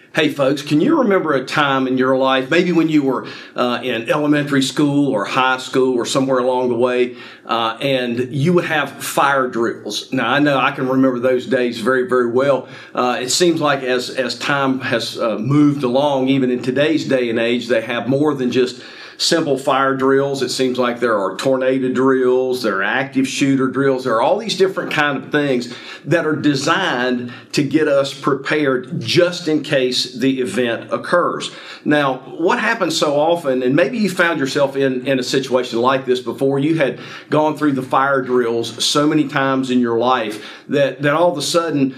Hey folks, can you remember a time in your life, maybe when you were in elementary school or high school or somewhere along the way, and you would have fire drills? Now, I know I can remember those days very, very well. It seems like as time has moved along, even in today's day and age, they have more than just simple fire drills. It seems like there are tornado drills, there are active shooter drills, there are all these different kind of things that are designed to get us prepared just in case the event occurs. Now, what happens so often, and maybe you found yourself in a situation like this before, you had gone through the fire drills so many times in your life that all of a sudden,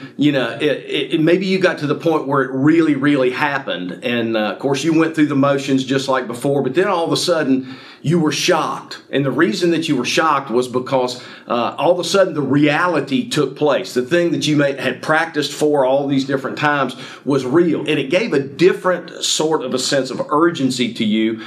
maybe you got to the point where it really, really happened. And of course, you went through the motions just like before, but then all of a sudden, you were shocked. And the reason that you were shocked was because all of a sudden the reality took place. The thing that you had practiced for all these different times was real. And it gave a different sort of a sense of urgency to you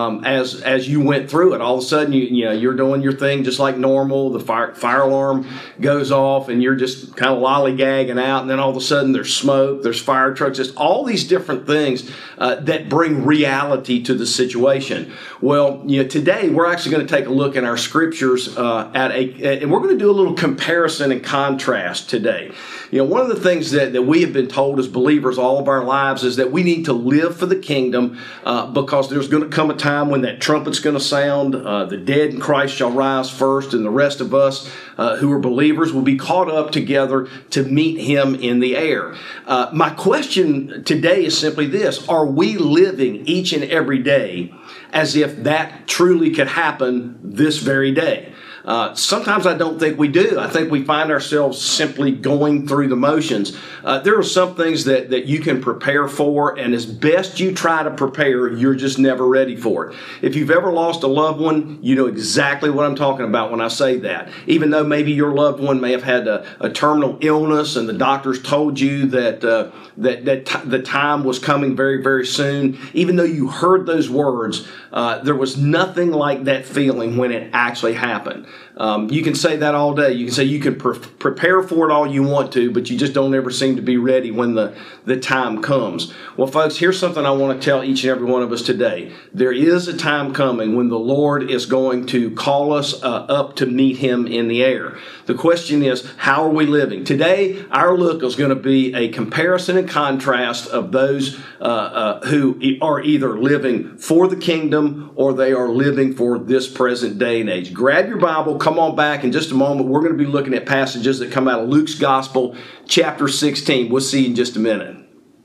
as you went through it. All of a sudden, you're doing your thing just like normal. The fire alarm goes off and you're just kind of lollygagging out. And then all of a sudden there's smoke, there's fire trucks, just all these different things that bring reality to the situation. Well, today we're actually going to take a look in our scriptures and we're going to do a little comparison and contrast today. One of the things that we have been told as believers all of our lives is that we need to live for the kingdom because there's going to come a time when that trumpet's going to sound. The dead in Christ shall rise first, and the rest of us who are believers will be caught up together to meet Him in the air. My question today is simply this: are we living each and every day as if that truly could happen this very day? Sometimes I don't think we do. I think we find ourselves simply going through the motions. There are some things that you can prepare for, and as best you try to prepare, you're just never ready for it. If you've ever lost a loved one, you know exactly what I'm talking about when I say that. Even though maybe your loved one may have had a terminal illness and the doctors told you that the time was coming very, very soon, even though you heard those words, there was nothing like that feeling when it actually happened. You can say that all day. You can say you can prepare for it all you want to, but you just don't ever seem to be ready when the time comes. Well, folks, here's something I want to tell each and every one of us today. There is a time coming when the Lord is going to call us up to meet Him in the air. The question is, how are we living? Today, our look is going to be a comparison and contrast of those who are either living for the kingdom or they are living for this present day and age. Grab your Bible. Come on back in just a moment. We're going to be looking at passages that come out of Luke's Gospel, chapter 16. We'll see you in just a minute.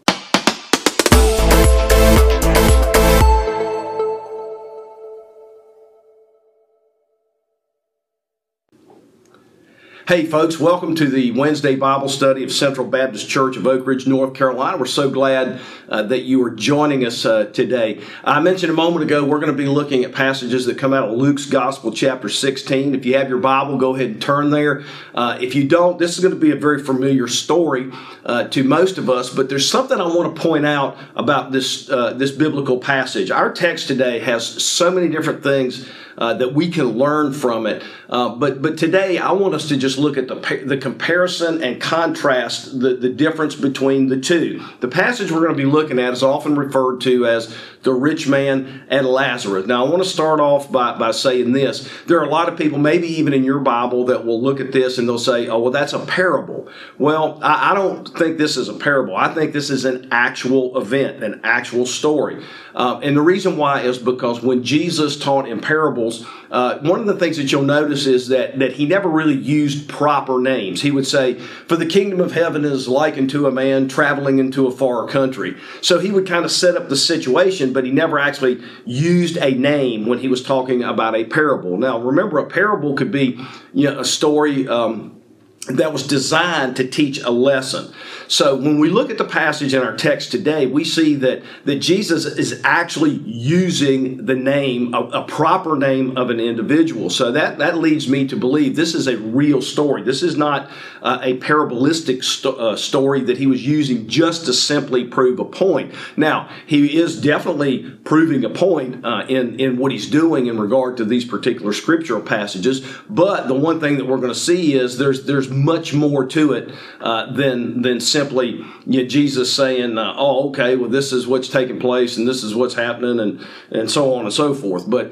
Hey folks, welcome to the Wednesday Bible study of Central Baptist Church of Oak Ridge, North Carolina. We're so glad that you are joining us today. I mentioned a moment ago we're going to be looking at passages that come out of Luke's Gospel, chapter 16. If you have your Bible, go ahead and turn there. If you don't, this is going to be a very familiar story to most of us, but there's something I want to point out about this biblical passage. Our text today has so many different things that we can learn from it. But today I want us to just look at the comparison and contrast the difference between the two. The passage we're going to be looking at is often referred to as the rich man and Lazarus. Now I want to start off by saying this. There are a lot of people, maybe even in your Bible, that will look at this and they'll say, oh, well, that's a parable. Well, I don't think this is a parable. I think this is an actual event, an actual story. And the reason why is because when Jesus taught in parables, one of the things that you'll notice is that He never really used proper names. He would say, for the kingdom of heaven is likened to a man traveling into a far country. So He would kind of set up the situation, but He never actually used a name when He was talking about a parable. Now, remember, a parable could be a story that was designed to teach a lesson. So when we look at the passage in our text today, we see that Jesus is actually using the name, a proper name of an individual. So that leads me to believe this is a real story. This is not a parabolistic story that He was using just to simply prove a point. Now, He is definitely proving a point in what He's doing in regard to these particular scriptural passages. But the one thing that we're going to see is there's much more to it than simply simply Jesus saying, oh, okay, well, this is what's taking place and this is what's happening and so on and so forth. But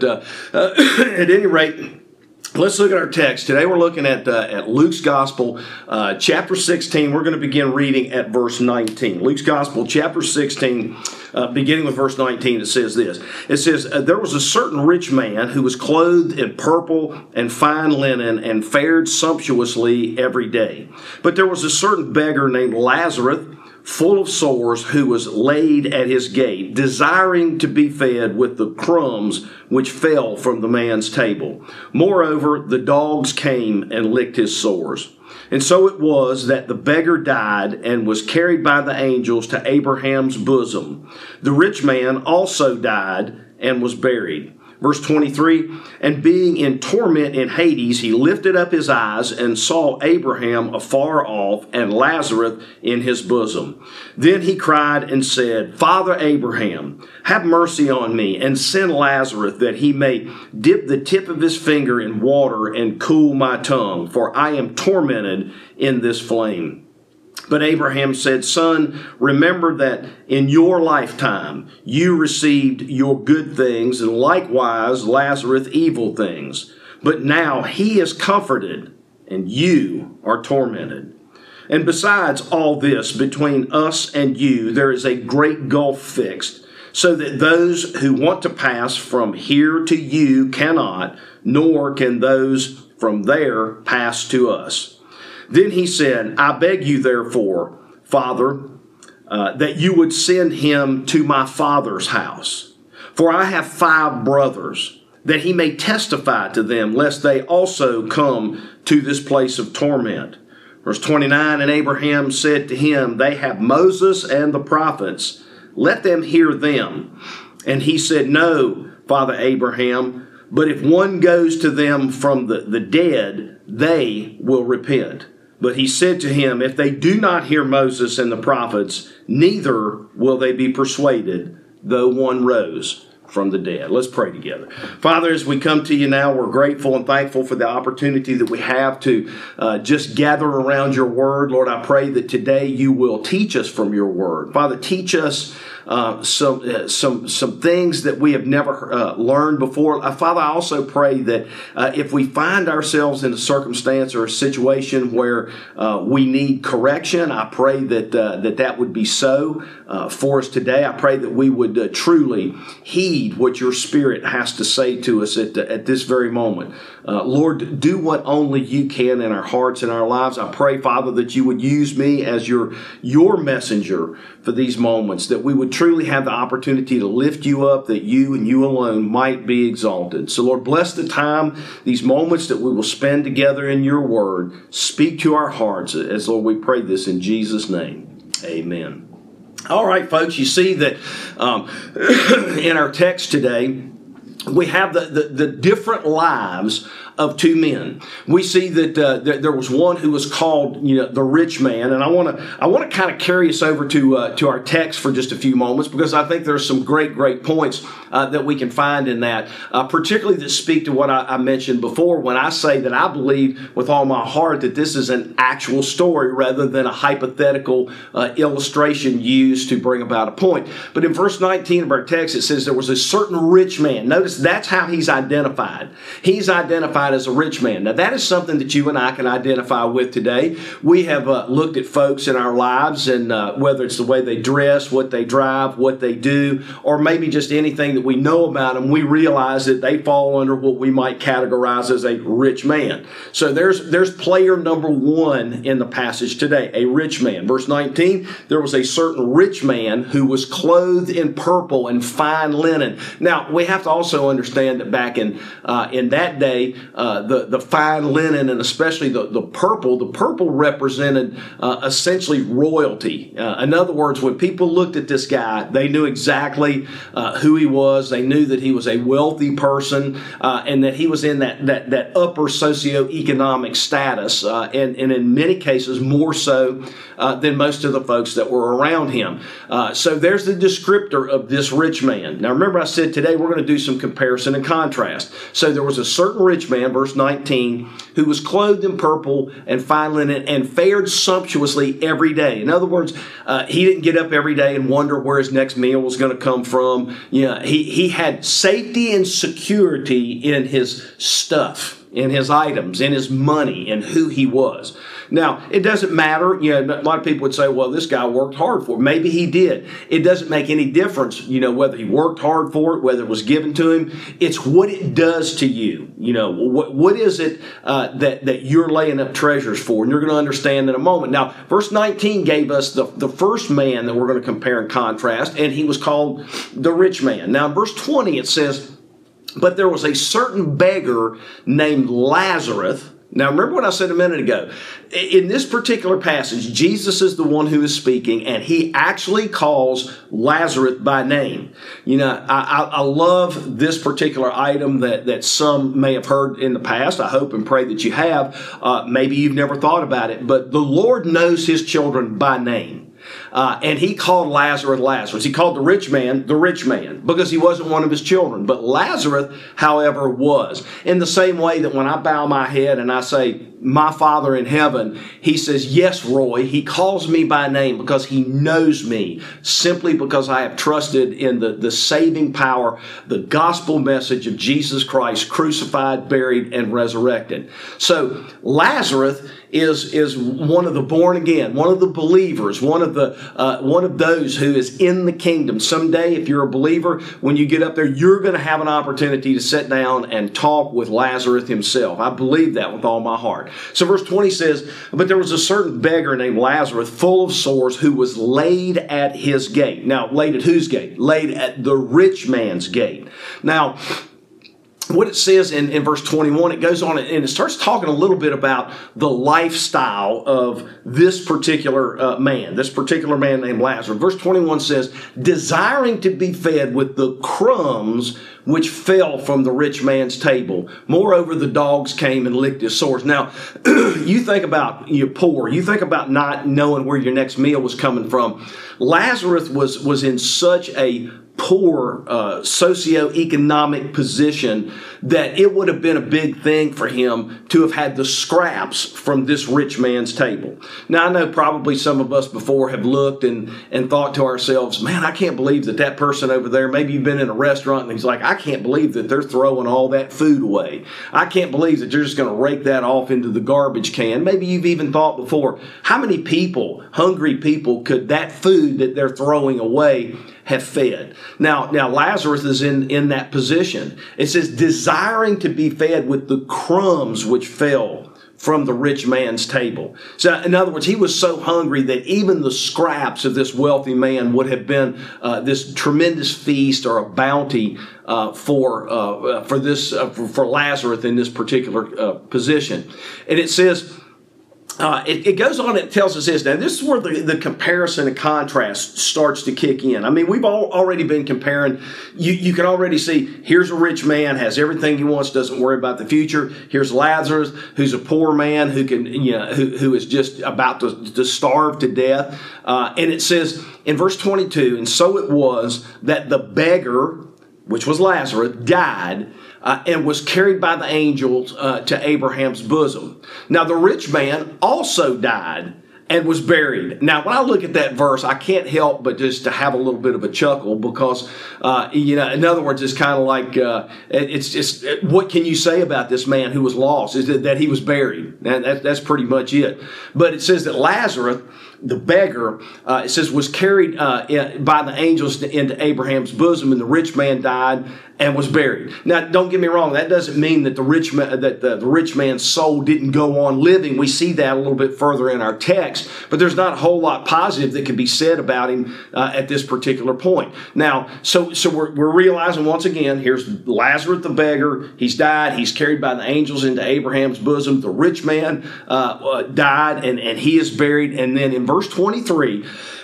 at any rate, let's look at our text. Today we're looking at Luke's Gospel, chapter 16. We're going to begin reading at verse 19. Luke's Gospel, chapter 16, beginning with verse 19, it says this. It says, there was a certain rich man who was clothed in purple and fine linen and fared sumptuously every day. But there was a certain beggar named Lazarus, full of sores, who was laid at his gate, desiring to be fed with the crumbs which fell from the man's table. Moreover, the dogs came and licked his sores. And so it was that the beggar died and was carried by the angels to Abraham's bosom. The rich man also died and was buried. Verse 23, and being in torment in Hades, he lifted up his eyes and saw Abraham afar off and Lazarus in his bosom. Then he cried and said, Father Abraham, have mercy on me and send Lazarus that he may dip the tip of his finger in water and cool my tongue, for I am tormented in this flame. But Abraham said, Son, remember that in your lifetime you received your good things, and likewise Lazarus evil things. But now he is comforted, and you are tormented. And besides all this, between us and you there is a great gulf fixed, so that those who want to pass from here to you cannot, nor can those from there pass to us. Then he said, I beg you, therefore, Father, that you would send him to my father's house. For I have 5 brothers, that he may testify to them, lest they also come to this place of torment. Verse 29, and Abraham said to him, They have Moses and the prophets. Let them hear them. And he said, No, Father Abraham, but if one goes to them from the dead, they will repent. But he said to him, If they do not hear Moses and the prophets, neither will they be persuaded, though one rose from the dead. Let's pray together. Father, as we come to you now, we're grateful and thankful for the opportunity that we have to just gather around your word. Lord, I pray that today you will teach us from your word. Father, teach us some things that we have never learned before. Father, I also pray that if we find ourselves in a circumstance or a situation where we need correction, I pray that that would be so for us today. I pray that we would truly heed what your Spirit has to say to us at this very moment. Lord, do what only you can in our hearts and our lives. I pray, Father, that you would use me as your messenger for these moments, that we would truly have the opportunity to lift you up, that you and you alone might be exalted. So, Lord, bless the time, these moments that we will spend together in your word. Speak to our hearts as, Lord, we pray this in Jesus' name. Amen. All right, folks, you see that in our text today, we have the different lives of 2 men. We see that there was one who was called, the rich man, and I want to kind of carry us over to our text for just a few moments, because I think there's some great points that we can find in that, particularly that speak to what I mentioned before when I say that I believe with all my heart that this is an actual story rather than a hypothetical illustration used to bring about a point. But in verse 19 of our text, it says there was a certain rich man. Notice that's how he's identified. He's identified as a rich man. Now, that is something that you and I can identify with today. We have looked at folks in our lives, and whether it's the way they dress, what they drive, what they do, or maybe just anything that we know about them, we realize that they fall under what we might categorize as a rich man. So there's player number 1 in the passage today, a rich man. Verse 19, there was a certain rich man who was clothed in purple and fine linen. Now, we have to also understand that back in that day, the fine linen and especially the purple represented essentially royalty. In other words, when people looked at this guy, they knew exactly who he was. They knew that he was a wealthy person and that he was in that upper socioeconomic status, and in many cases more so than most of the folks that were around him. So there's the descriptor of this rich man. Now remember, I said today we're going to do some comparison and contrast. So there was a certain rich man man, verse 19, who was clothed in purple and fine linen and fared sumptuously every day. In other words, he didn't get up every day and wonder where his next meal was going to come from. He had safety and security in his stuff, in his items, in his money, and who he was. Now, it doesn't matter. A lot of people would say, well, this guy worked hard for it. Maybe he did. It doesn't make any difference, whether he worked hard for it, whether it was given to him. It's what it does to you. What is it that you're laying up treasures for? And you're going to understand in a moment. Now, verse 19 gave us the first man that we're going to compare and contrast, and he was called the rich man. Now, in verse 20, it says, but there was a certain beggar named Lazarus. Now, remember what I said a minute ago. In this particular passage, Jesus is the one who is speaking, and he actually calls Lazarus by name. I love this particular item that some may have heard in the past. I hope and pray that you have. Maybe you've never thought about it, but the Lord knows his children by name. And he called Lazarus, Lazarus. He called the rich man, because he wasn't one of his children. But Lazarus, however, was. In the same way that when I bow my head and I say, my Father in heaven, he says, yes, Roy. He calls me by name because he knows me, simply because I have trusted in the saving power, the gospel message of Jesus Christ, crucified, buried, and resurrected. So Lazarus is one of the born again, one of the believers, one of those who is in the kingdom. Someday, if you're a believer, when you get up there, you're going to have an opportunity to sit down and talk with Lazarus himself. I believe that with all my heart. So verse 20 says, but there was a certain beggar named Lazarus, full of sores, who was laid at his gate. Now, laid at whose gate? Laid at the rich man's gate. Now, what it says in verse 21, it goes on and it starts talking a little bit about the lifestyle of this particular man named Lazarus. Verse 21 says, desiring to be fed with the crumbs which fell from the rich man's table. Moreover, the dogs came and licked his sores. Now, you think about you're poor. You think about not knowing where your next meal was coming from. Lazarus was in such a poor socioeconomic position that it would have been a big thing for him to have had the scraps from this rich man's table. Now, I know probably some of us before have looked and thought to ourselves, man, I can't believe that person over there, maybe you've been in a restaurant and he's like, I can't believe that they're throwing all that food away. I can't believe that they're just going to rake that off into the garbage can. Maybe you've even thought before, how many people, hungry people, could that food that they're throwing away have fed? Now Lazarus is in that position. It says, desiring to be fed with the crumbs which fell from the rich man's table. So in other words, he was so hungry that even the scraps of this wealthy man would have been this tremendous feast or a bounty for Lazarus in this particular position. And it says, it goes on and tells us this. Now, this is where the comparison and contrast starts to kick in. I mean, we've already been comparing. You can already see, here's a rich man, has everything he wants, doesn't worry about the future. Here's Lazarus, who's a poor man who can, who is just about to starve to death. And it says in verse 22, and so it was that the beggar, which was Lazarus, died and was carried by the angels to Abraham's bosom. Now, the rich man also died and was buried. Now, when I look at that verse, I can't help but just to have a little bit of a chuckle because, in other words, it's kind of like, it's just, what can you say about this man who was lost? Is that he was buried. That's pretty much it. But it says that Lazarus, the beggar, it says, was carried by the angels into Abraham's bosom, and the rich man died and was buried. Now, don't get me wrong. That doesn't mean that the rich man's soul didn't go on living. We see that a little bit further in our text, but there's not a whole lot positive that can be said about him at this particular point. Now, so we're realizing once again, here's Lazarus the beggar. He's died. He's carried by the angels into Abraham's bosom. The rich man died, and he is buried. And then in verse 23,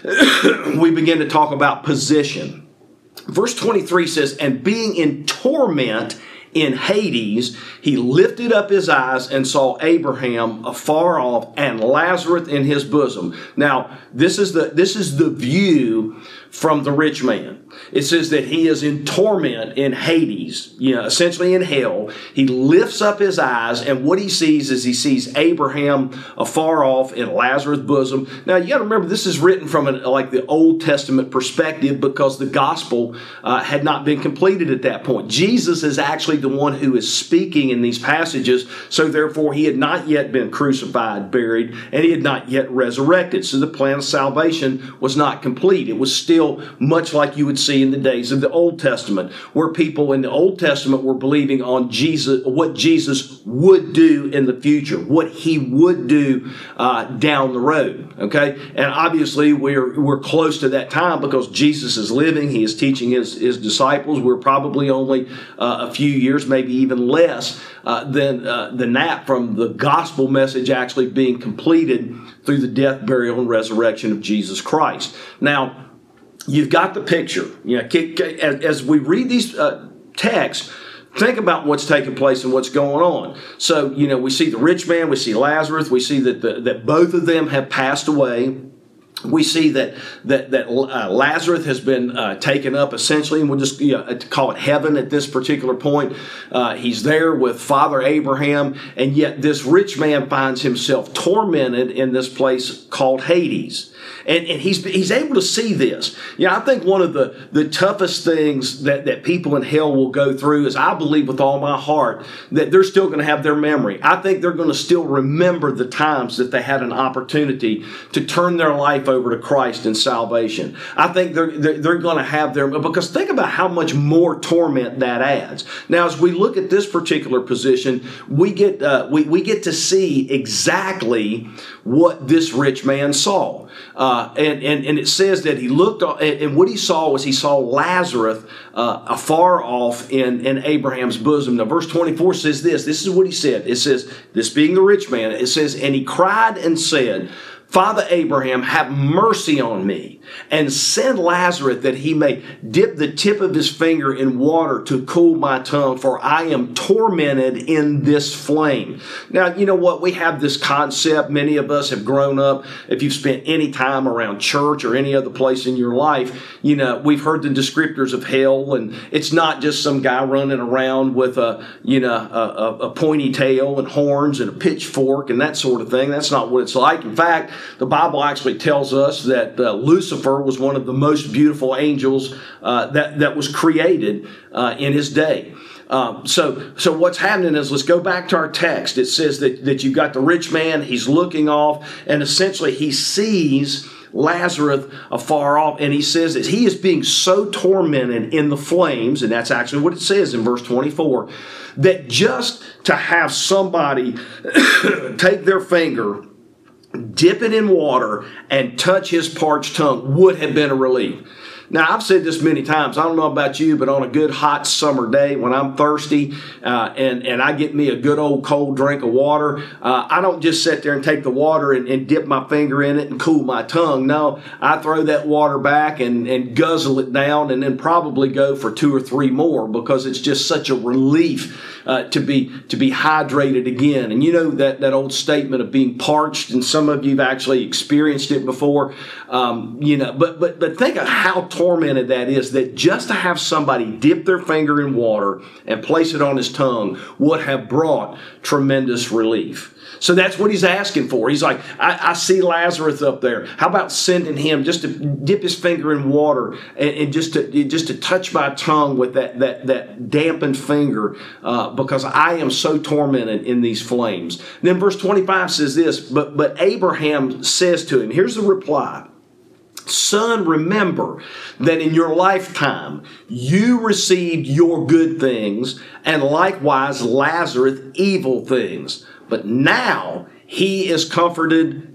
we begin to talk about position. Verse 23 says, and being in torment in Hades, he lifted up his eyes and saw Abraham afar off and Lazarus in his bosom. Now, this is the view from the rich man. It says that he is in torment in Hades, essentially in hell. He lifts up his eyes, and what he sees is he sees Abraham afar off in Lazarus' bosom. Now, you got to remember, this is written from like the Old Testament perspective because the gospel had not been completed at that point. Jesus is actually the one who is speaking in these passages, so therefore he had not yet been crucified, buried, and he had not yet resurrected. So the plan of salvation was not complete. It was still much like you would see in the days of the Old Testament, where people in the Old Testament were believing on Jesus, what Jesus would do in the future, what he would do down the road. Okay, and obviously we're close to that time because Jesus is living. He is teaching his disciples. We're probably only a few years, maybe even less than that from the gospel message actually being completed through the death, burial, and resurrection of Jesus Christ. Now, you've got the picture. As we read these texts, think about what's taking place and what's going on. So, we see the rich man, we see Lazarus, we see that both of them have passed away. We see that Lazarus has been taken up essentially, and we'll just call it heaven at this particular point. He's there with Father Abraham, and yet this rich man finds himself tormented in this place called Hades. And he's able to see this. I think one of the toughest things that people in hell will go through is, I believe with all my heart that they're still going to have their memory. I think they're going to still remember the times that they had an opportunity to turn their life over to Christ and salvation. I think they're going to have their, because think about how much more torment that adds. Now, as we look at this particular position, we get to see exactly what this rich man saw. And it says that he looked, and what he saw was he saw Lazarus afar off in Abraham's bosom. Now, verse 24 says this. This is what he said. It says, this being the rich man, it says, and he cried and said, Father Abraham, have mercy on me, and send Lazarus that he may dip the tip of his finger in water to cool my tongue, for I am tormented in this flame. Now, you know what? We have this concept. Many of us have grown up. If you've spent any time around church or any other place in your life, we've heard the descriptors of hell, and it's not just some guy running around with a pointy tail and horns and a pitchfork and that sort of thing. That's not what it's like. In fact, the Bible actually tells us that Lucifer was one of the most beautiful angels that was created in his day. So what's happening is, let's go back to our text. It says that you've got the rich man, he's looking off, and essentially he sees Lazarus afar off, and he says that he is being so tormented in the flames, and that's actually what it says in verse 24, that just to have somebody take their finger, dip it in water, and touch his parched tongue would have been a relief. Now, I've said this many times. I don't know about you, but on a good hot summer day when I'm thirsty and I get me a good old cold drink of water, I don't just sit there and take the water and dip my finger in it and cool my tongue. No, I throw that water back and guzzle it down, and then probably go for 2 or 3 more, because it's just such a relief to be hydrated again. And that old statement of being parched, and some of you've actually experienced it before. But think of how tormented that is, that just to have somebody dip their finger in water and place it on his tongue would have brought tremendous relief. So that's what he's asking for. He's like, I see Lazarus up there. How about sending him just to dip his finger in water and just to touch my tongue with that dampened finger, because I am so tormented in these flames. And then verse 25 says this, but Abraham says to him, here's the reply. Son, remember that in your lifetime you received your good things, and likewise Lazarus evil things. But now he is comforted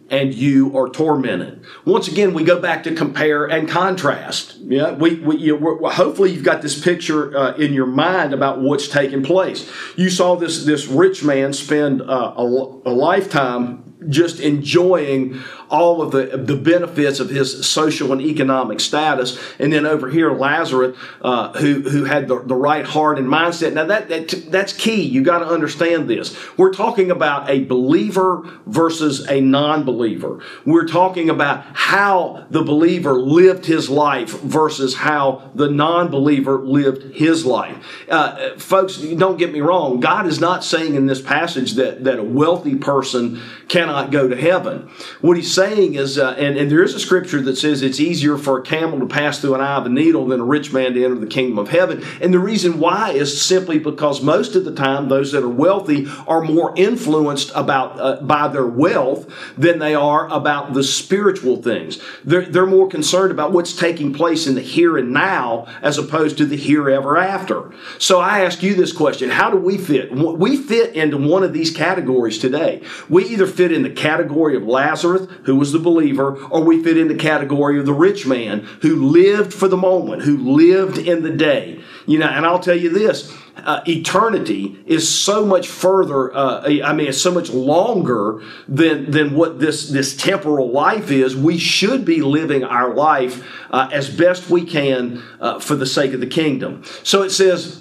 and you are tormented. Once again, we go back to compare and contrast. Yeah, hopefully you've got this picture in your mind about what's taking place. You saw this rich man spend a lifetime just enjoying all of the benefits of his social and economic status. And then over here, Lazarus, who had the right heart and mindset. Now that's key. You got to understand this. We're talking about a believer versus a non-believer. We're talking about how the believer lived his life versus how the non-believer lived his life. Folks, don't get me wrong. God is not saying in this passage that a wealthy person cannot go to heaven. What he's saying is, and there is a scripture that says it's easier for a camel to pass through an eye of a needle than a rich man to enter the kingdom of heaven. And the reason why is simply because most of the time those that are wealthy are more influenced by their wealth than they are about the spiritual things. They're more concerned about what's taking place in the here and now as opposed to the here ever after. So I ask you this question: how do we fit? We fit into one of these categories today. We either fit in the category of Lazarus, who was the believer, or we fit in the category of the rich man who lived for the moment, who lived in the day. And I'll tell you this, eternity is so much further, it's so much longer than what this temporal life is. We should be living our life as best we can for the sake of the kingdom. So it says,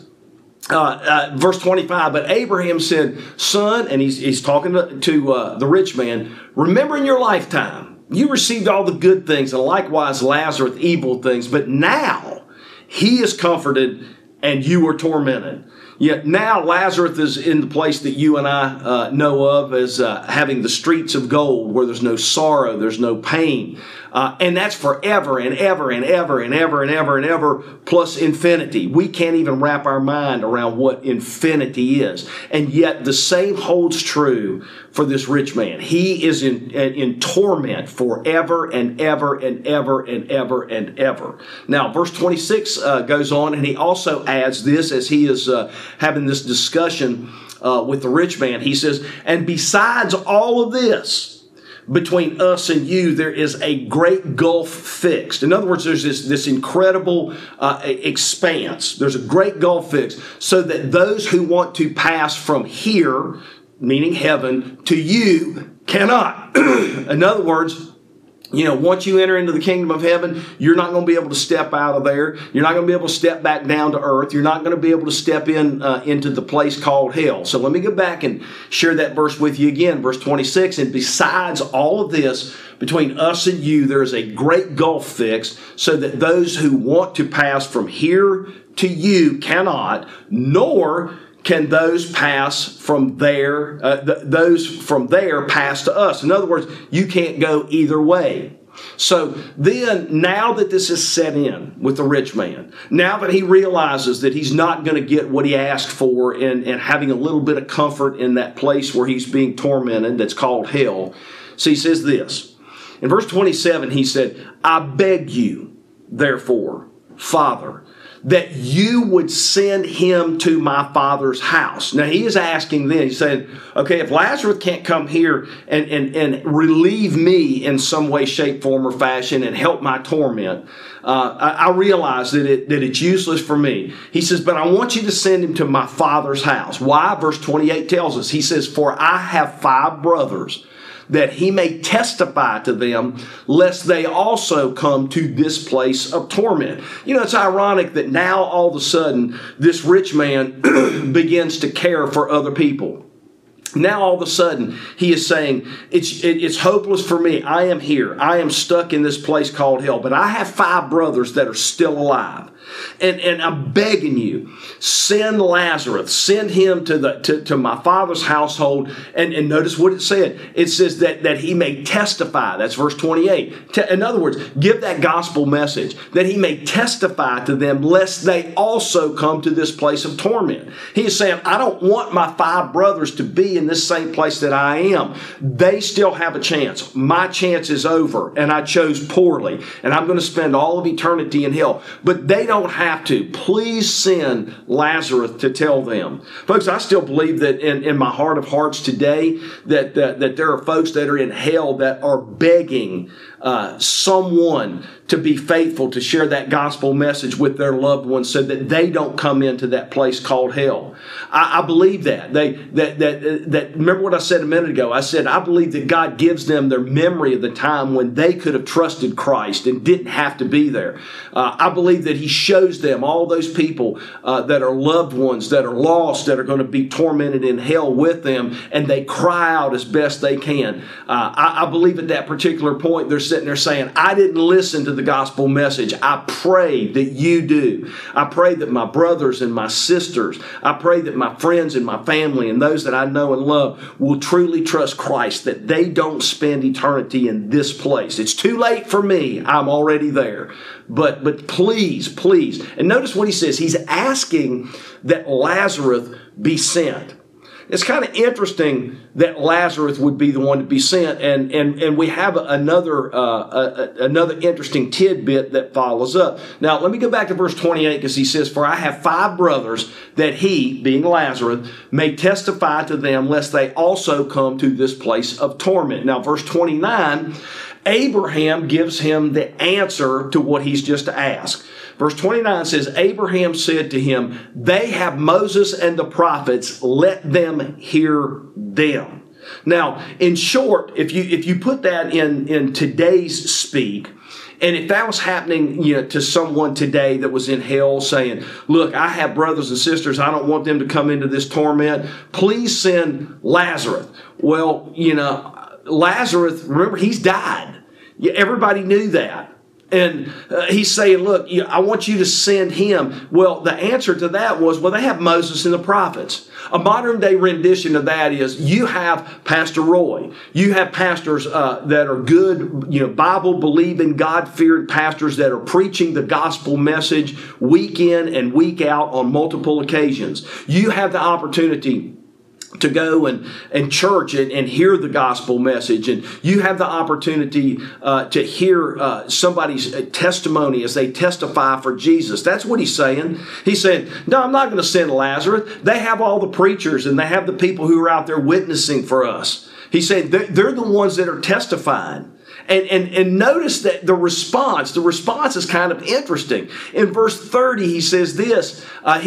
verse 25, but Abraham said, son, and he's talking to the rich man, remember in your lifetime, you received all the good things, and likewise Lazarus evil things, but now he is comforted and you are tormented. Yet now Lazarus is in the place that you and I know of as having the streets of gold, where there's no sorrow, there's no pain. And that's forever and ever and ever and ever and ever and ever plus infinity. We can't even wrap our mind around what infinity is. And yet the same holds true for this rich man. He is in torment forever and ever and ever and ever and ever. Now, verse 26 goes on, and he also adds this as he is having this discussion with the rich man. He says, and besides all of this, between us and you, there is a great gulf fixed. In other words, there's this incredible expanse. There's a great gulf fixed, so that those who want to pass from here, meaning heaven, to you cannot. In other words, once you enter into the kingdom of heaven, you're not going to be able to step out of there. You're not going to be able to step back down to earth. You're not going to be able to step into the place called hell. So let me go back and share that verse with you again. Verse 26, and besides all of this, between us and you, there is a great gulf fixed, so that those who want to pass from here to you cannot, nor can those pass from there, those from there pass to us. In other words, you can't go either way. So then, now that this is set in with the rich man, now that he realizes that he's not going to get what he asked for and having a little bit of comfort in that place where he's being tormented, that's called hell. So he says this. In verse 27, he said, I beg you, therefore, Father, that you would send him to my father's house. Now, he is asking then, he's saying, okay, if Lazarus can't come here and relieve me in some way, shape, form, or fashion and help my torment, I realize that it's useless for me. He says, but I want you to send him to my father's house. Why? Verse 28 tells us, he says, for I have 5 brothers, that he may testify to them, lest they also come to this place of torment. It's ironic that now all of a sudden this rich man begins to care for other people. Now all of a sudden he is saying, it's hopeless for me. I am here. I am stuck in this place called hell. But I have 5 brothers that are still alive. And I'm begging you, send Lazarus, send him to my father's household. And notice what it said. It says that he may testify. That's verse 28. In other words, give that gospel message, that he may testify to them, lest they also come to this place of torment. He is saying, I don't want my 5 brothers to be be in this same place that I am. They still have a chance. My chance is over, and I chose poorly, and I'm going to spend all of eternity in hell. But they don't have to. Please send Lazarus to tell them. Folks, I still believe that in my heart of hearts today that there are folks that are in hell that are begging someone to be faithful to share that gospel message with their loved ones so that they don't come into that place called hell. I believe that. Remember what I said a minute ago? I said, I believe that God gives them their memory of the time when they could have trusted Christ and didn't have to be there. I believe that He shows them all those people that are loved ones, that are lost, that are going to be tormented in hell with them, and they cry out as best they can. I believe at that particular point, they're sitting there saying, I didn't listen to the gospel message. I pray that you do. I pray that my brothers and my sisters, I pray that my friends and my family and those that I know and love will truly trust Christ, that they don't spend eternity in this place. It's too late for me. I'm already there. But please, please. And notice what he says. He's asking that Lazarus be sent. It's kind of interesting that Lazarus would be the one to be sent, and we have another interesting tidbit that follows up. Now, let me go back to verse 28 because he says, "For I have 5 brothers, that he," being Lazarus, "may testify to them, lest they also come to this place of torment." Now, verse 29, Abraham gives him the answer to what he's just asked. Verse 29 says, Abraham said to him, "They have Moses and the prophets, let them hear them." Now, in short, if you put that in today's speak, and if that was happening, to someone today that was in hell saying, "Look, I have brothers and sisters, I don't want them to come into this torment. Please send Lazarus." Well, Lazarus, remember, he's died. Everybody knew that. And he's saying, "Look, I want you to send him." Well, the answer to that was, well, they have Moses and the prophets. A modern day rendition of that is, you have Pastor Roy. You have pastors that are good, Bible believing, God fearing pastors that are preaching the gospel message week in and week out on multiple occasions. You have the opportunity to go and church and hear the gospel message. And you have the opportunity to hear somebody's testimony as they testify for Jesus. That's what he's saying. He's saying, no, I'm not going to send Lazarus. They have all the preachers and they have the people who are out there witnessing for us. He said they're the ones that are testifying. And notice that the response is kind of interesting. In verse 30, he says this,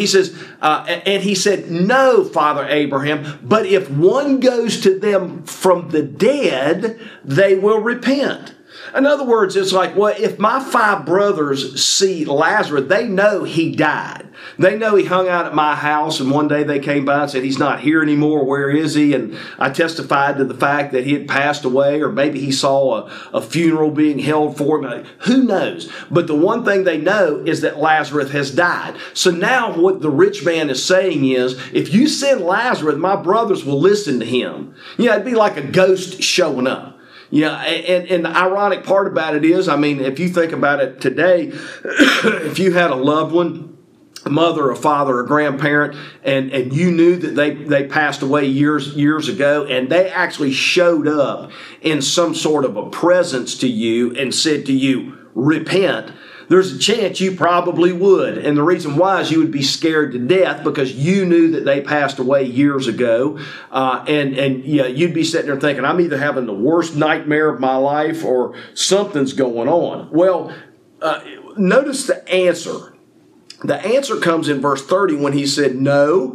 and he said, "No, Father Abraham, but if one goes to them from the dead, they will repent." In other words, it's like, well, if my 5 brothers see Lazarus, they know he died. They know he hung out at my house, and one day they came by and said, "He's not here anymore. Where is he?" And I testified to the fact that he had passed away, or maybe he saw a funeral being held for him. Who knows? But the one thing they know is that Lazarus has died. So now what the rich man is saying is, if you send Lazarus, my brothers will listen to him. It'd be like a ghost showing up. And the ironic part about it is, if you think about it today, if you had a loved one, a mother, a father, a grandparent, and you knew that they passed away years ago, and they actually showed up in some sort of a presence to you and said to you, "Repent," there's a chance you probably would. And the reason why is you would be scared to death because you knew that they passed away years ago. You'd be sitting there thinking, I'm either having the worst nightmare of my life or something's going on. Well, notice the answer. The answer comes in verse 30 when he said, "No."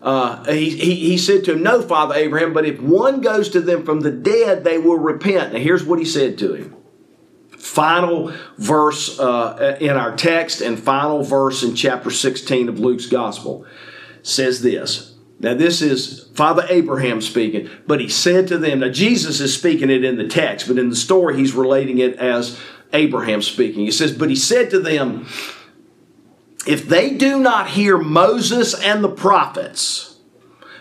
He said to him, "No, Father Abraham, but if one goes to them from the dead, they will repent." Now here's what he said to him. Final verse in our text and final verse in chapter 16 of Luke's Gospel says this. Now this is Father Abraham speaking, but he said to them, now Jesus is speaking it in the text, but in the story he's relating it as Abraham speaking. He says, but he said to them, if they do not hear Moses and the prophets,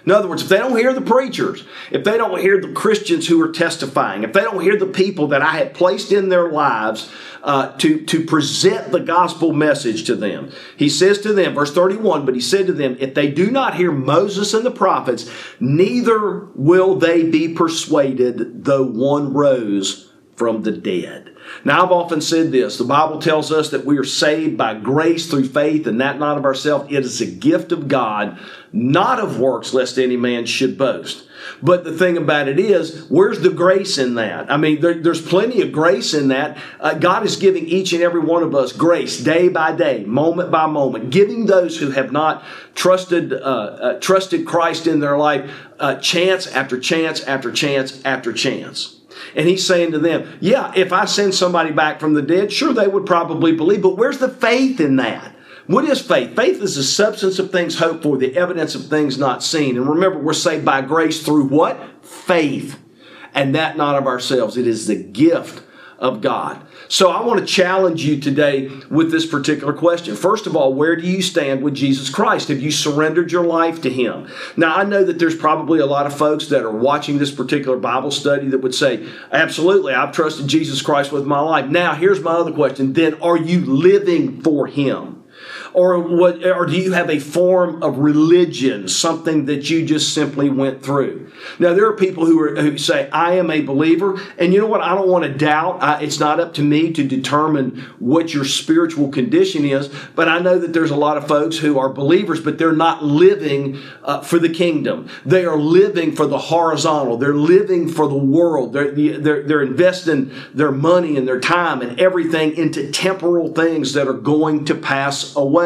In other words, if they don't hear the preachers, if they don't hear the Christians who are testifying, if they don't hear the people that I have placed in their lives to present the gospel message to them, he says to them, verse 31, but he said to them, if they do not hear Moses and the prophets, neither will they be persuaded, though one rose from the dead. Now, I've often said this. The Bible tells us that we are saved by grace through faith, and that not of ourselves. It is a gift of God, not of works, lest any man should boast. But the thing about it is, where's the grace in that? I mean, there's plenty of grace in that. God is giving each and every one of us grace day by day, moment by moment, giving those who have not trusted Christ in their life chance after chance after chance after chance. And he's saying to them, yeah, if I send somebody back from the dead, sure, they would probably believe. But where's the faith in that? What is faith? Faith is the substance of things hoped for, the evidence of things not seen. And remember, we're saved by grace through what? Faith. And that not of ourselves. It is the gift of God. So I want to challenge you today with this particular question. First of all, where do you stand with Jesus Christ? Have you surrendered your life to Him? Now, I know that there's probably a lot of folks that are watching this particular Bible study that would say, absolutely, I've trusted Jesus Christ with my life. Now, here's my other question. Then are you living for Him? Or do you have a form of religion, something that you just simply went through? Now, there are people who say, I am a believer. And you know what? I don't want to doubt. It's not up to me to determine what your spiritual condition is. But I know that there's a lot of folks who are believers, but they're not living for the kingdom. They are living for the horizontal. They're living for the world. They're investing their money and their time and everything into temporal things that are going to pass away.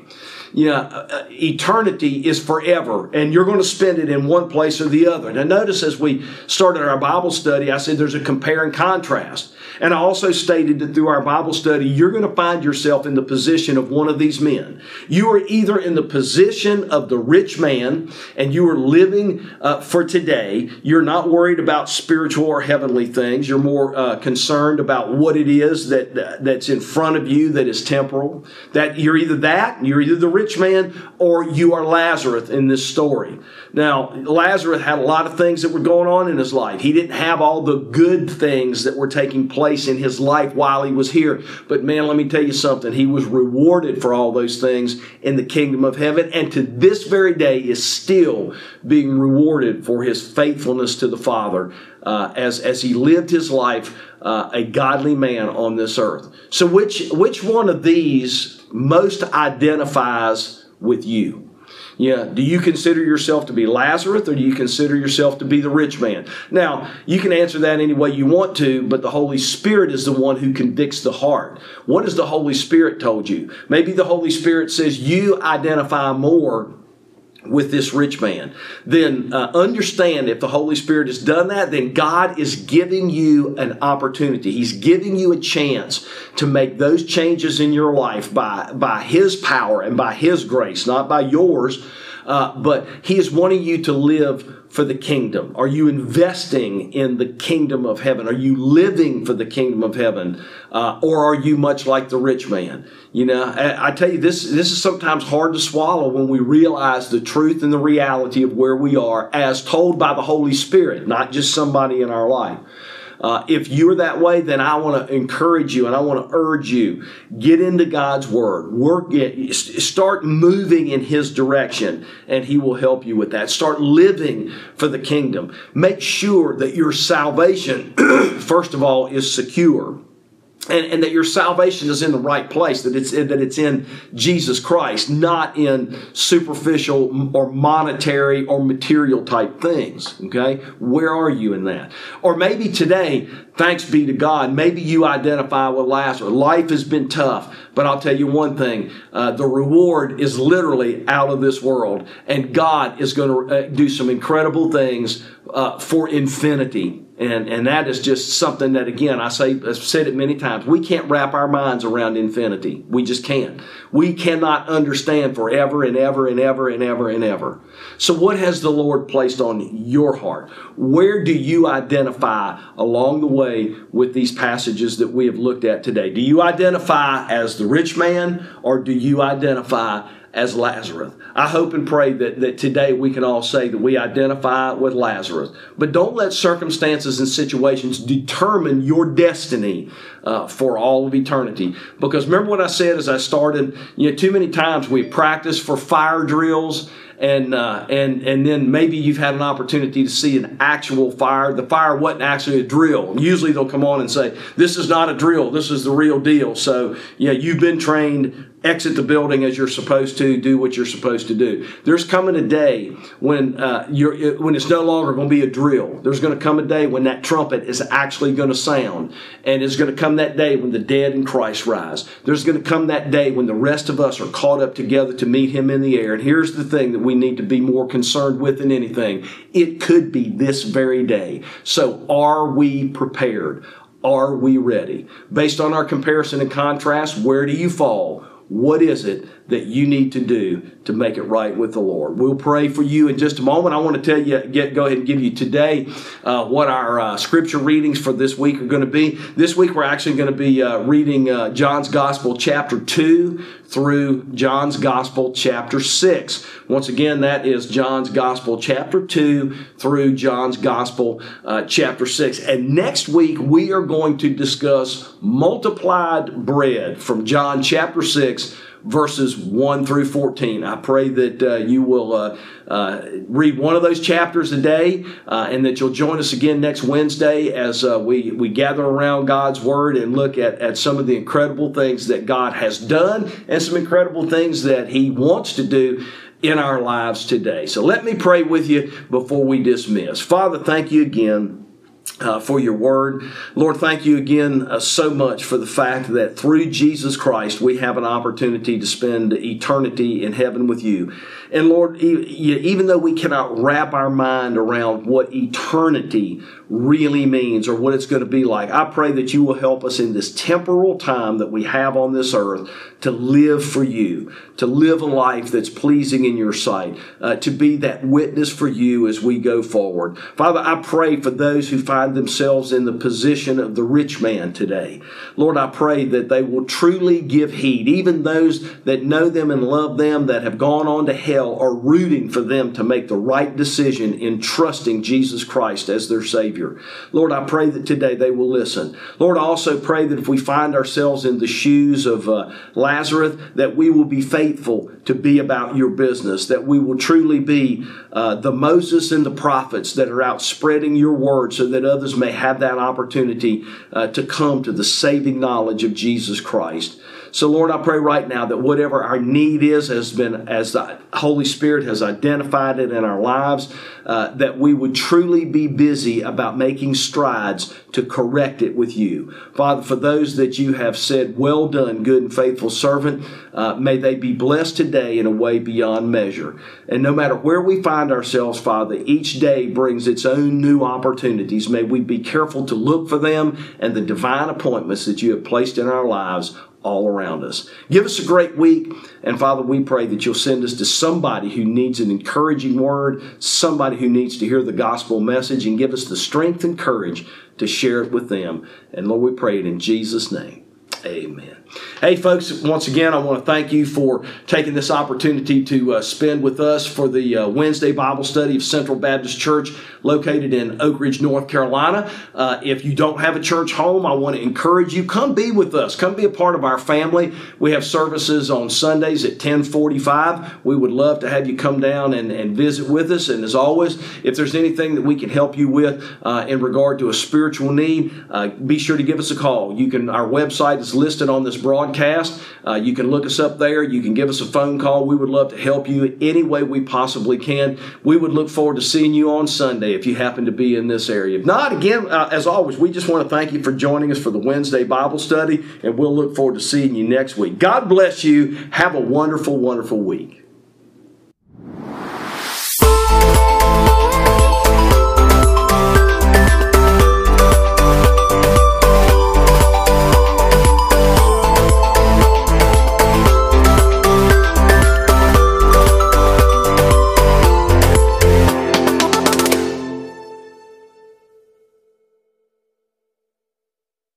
Eternity is forever, and you're going to spend it in one place or the other. Now, notice as we started our Bible study, I said there's a compare and contrast. And I also stated that through our Bible study, you're going to find yourself in the position of one of these men. You are either in the position of the rich man, and you are living for today. You're not worried about spiritual or heavenly things. You're more concerned about what it is that's in front of you that is temporal. That you're either the rich man, or you are Lazarus in this story. Now, Lazarus had a lot of things that were going on in his life. He didn't have all the good things that were taking place in his life while he was here. But man, let me tell you something. He was rewarded for all those things in the kingdom of heaven, and to this very day is still being rewarded for his faithfulness to the Father as he lived his life a godly man on this earth. So which one of these most identifies with you? Yeah, do you consider yourself to be Lazarus, or do you consider yourself to be the rich man? Now, you can answer that any way you want to, but the Holy Spirit is the one who convicts the heart. What has the Holy Spirit told you? Maybe the Holy Spirit says you identify more with this rich man. Then understand, if the Holy Spirit has done that, then God is giving you an opportunity. He's giving you a chance to make those changes in your life by His power and by His grace, not by yours. But He is wanting you to live for the kingdom. Are you investing in the kingdom of heaven? Are you living for the kingdom of heaven? Or are you much like the rich man? You know, I tell you, this is sometimes hard to swallow when we realize the truth and the reality of where we are as told by the Holy Spirit, not just somebody in our life. If you're that way, then I want to encourage you and I want to urge you, get into God's Word. Start moving in His direction, and He will help you with that. Start living for the kingdom. Make sure that your salvation, first of all, is secure. And that your salvation is in the right place, that it's in Jesus Christ, not in superficial or monetary or material type things. Okay? Where are you in that? Or maybe today, thanks be to God, maybe you identify with Lazarus. Life has been tough, but I'll tell you one thing, the reward is literally out of this world, and God is going to do some incredible things for infinity. And that is just something that, again, I've said it many times. We can't wrap our minds around infinity. We just can't. We cannot understand forever and ever and ever and ever and ever. So what has the Lord placed on your heart? Where do you identify along the way with these passages that we have looked at today? Do you identify as the rich man, or do you identify as Lazarus. I hope and pray that today we can all say that we identify with Lazarus. But don't let circumstances and situations determine your destiny for all of eternity. Because remember what I said as I started, too many times we practice for fire drills, and then maybe you've had an opportunity to see an actual fire. The fire wasn't actually a drill. Usually they'll come on and say, this is not a drill, this is the real deal. So, you've been trained. Exit the building as you're supposed to, do what you're supposed to do. There's coming a day when it's no longer going to be a drill. There's going to come a day when that trumpet is actually going to sound. And it's going to come that day when the dead in Christ rise. There's going to come that day when the rest of us are caught up together to meet Him in the air. And here's the thing that we need to be more concerned with than anything. It could be this very day. So are we prepared? Are we ready? Based on our comparison and contrast, where do you fall? What is it that you need to do to make it right with the Lord? We'll pray for you in just a moment. I want to tell you, go ahead and give you today what our scripture readings for this week are going to be. This week we're actually going to be reading John's Gospel chapter 2 through John's Gospel chapter 6. Once again, that is John's Gospel chapter 2 through John's Gospel chapter 6. And next week we are going to discuss multiplied bread from John chapter 6 verses 1 through 14. I pray that you will read one of those chapters a day and that you'll join us again next Wednesday as we gather around God's Word and look at some of the incredible things that God has done and some incredible things that He wants to do in our lives today. So let me pray with you before we dismiss. Father, thank you again for your word. Lord, thank you again so much for the fact that through Jesus Christ we have an opportunity to spend eternity in heaven with you. And Lord, even though we cannot wrap our mind around what eternity really means or what it's going to be like, I pray that you will help us in this temporal time that we have on this earth to live for you, to live a life that's pleasing in your sight, to be that witness for you as we go forward. Father, I pray for those who find themselves in the position of the rich man today. Lord, I pray that they will truly give heed. Even those that know them and love them, that have gone on to hell, are rooting for them to make the right decision in trusting Jesus Christ as their Savior. Lord, I pray that today they will listen. Lord, I also pray that if we find ourselves in the shoes of Lazarus, that we will be faithful to be about your business, that we will truly be the Moses and the prophets that are out spreading your word so that others may have that opportunity to come to the saving knowledge of Jesus Christ. So, Lord, I pray right now that whatever our need is, as the Holy Spirit has identified it in our lives, that we would truly be busy about making strides to correct it with you. Father, for those that you have said, well done, good and faithful servant, may they be blessed today in a way beyond measure. And no matter where we find ourselves, Father, each day brings its own new opportunities. May we be careful to look for them and the divine appointments that you have placed in our lives all around us. Give us a great week. And Father, we pray that you'll send us to somebody who needs an encouraging word, somebody who needs to hear the gospel message, and give us the strength and courage to share it with them. And Lord, we pray it in Jesus' name. Amen. Hey, folks, once again, I want to thank you for taking this opportunity to spend with us for the Wednesday Bible study of Central Baptist Church located in Oak Ridge, North Carolina. If you don't have a church home, I want to encourage you, come be with us. Come be a part of our family. We have services on Sundays at 10:45. We would love to have you come down and visit with us. And as always, if there's anything that we can help you with in regard to a spiritual need, be sure to give us a call. Our website is listed on this broadcast. You can look us up there. You can give us a phone call. We would love to help you any way we possibly can. We would look forward to seeing you on Sunday if you happen to be in this area. If not, again, as always, we just want to thank you for joining us for the Wednesday Bible study, and we'll look forward to seeing you next week. God bless you. Have a wonderful, wonderful week.